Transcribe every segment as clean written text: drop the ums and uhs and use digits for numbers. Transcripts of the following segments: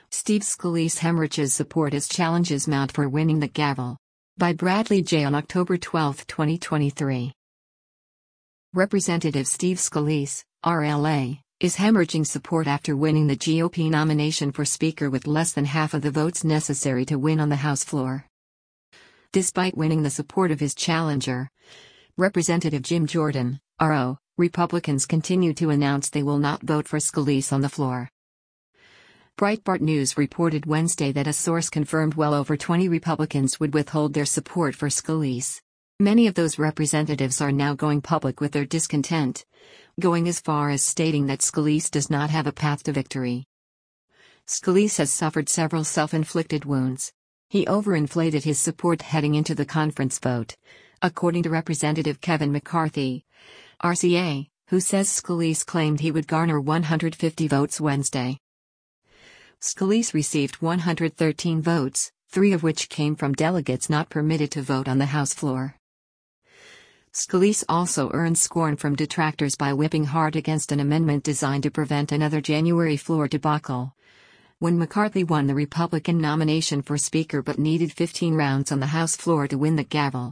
Steve Scalise hemorrhages support as challenges mount for winning the gavel. By Bradley J. on October 12, 2023. Representative Steve Scalise, RLA, is hemorrhaging support after winning the GOP nomination for Speaker with less than half of the votes necessary to win on the House floor. Despite winning the support of his challenger, Representative Jim Jordan, RO, Republicans continue to announce they will not vote for Scalise on the floor. Breitbart News reported Wednesday that a source confirmed well over 20 Republicans would withhold their support for Scalise. Many of those representatives are now going public with their discontent, going as far as stating that Scalise does not have a path to victory. Scalise has suffered several self-inflicted wounds. He overinflated his support heading into the conference vote, according to Representative Kevin McCarthy, RCA, who says Scalise claimed he would garner 150 votes Wednesday. Scalise received 113 votes, 3 of which came from delegates not permitted to vote on the House floor. Scalise also earned scorn from detractors by whipping hard against an amendment designed to prevent another January floor debacle. When McCarthy won the Republican nomination for Speaker but needed 15 rounds on the House floor to win the gavel.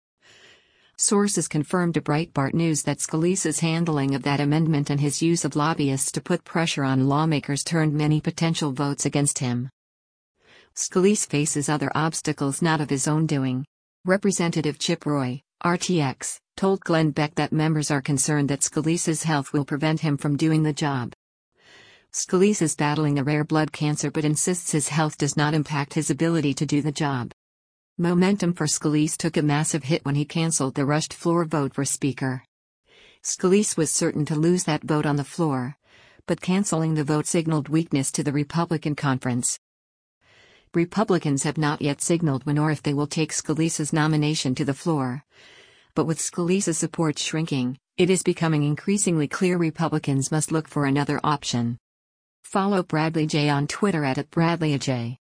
Sources confirmed to Breitbart News that Scalise's handling of that amendment and his use of lobbyists to put pressure on lawmakers turned many potential votes against him. Scalise faces other obstacles not of his own doing. Representative Chip Roy, RTX, told Glenn Beck that members are concerned that Scalise's health will prevent him from doing the job. Scalise is battling a rare blood cancer but insists his health does not impact his ability to do the job. Momentum for Scalise took a massive hit when he canceled the rushed floor vote for Speaker. Scalise was certain to lose that vote on the floor, but canceling the vote signaled weakness to the Republican conference. Republicans have not yet signaled when or if they will take Scalise's nomination to the floor. But with Scalise's support shrinking, it is becoming increasingly clear Republicans must look for another option. Follow Bradley J on Twitter @BradleyAJ.